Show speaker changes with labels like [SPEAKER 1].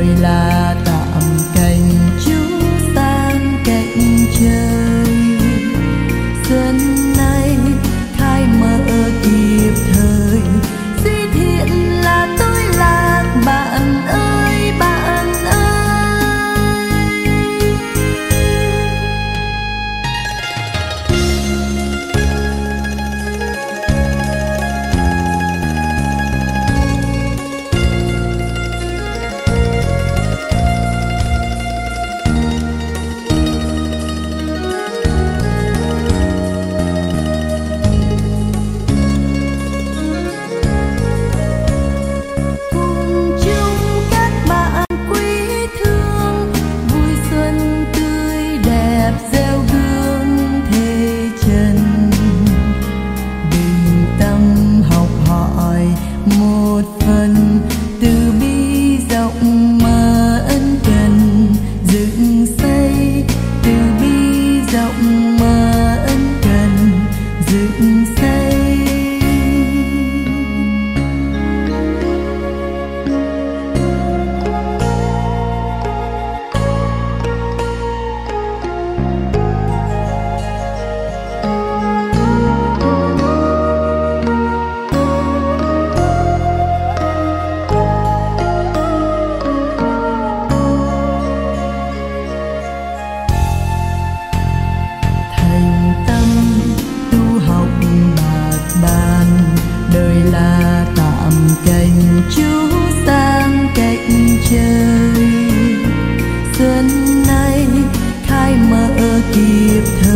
[SPEAKER 1] là tạm cành Chúa sang cạnh trời. Xuân nay khai mở kịp thời, di thiện là tôi lạc bạn ơi, bạn ơi. Một phần từ bi rộng mà ân cần dựng xây, từ bi rộng mà ân cần dựng xây. Đời là tạm cành Chúa sang cạnh trời. Xuân nay khai mở kịp thời.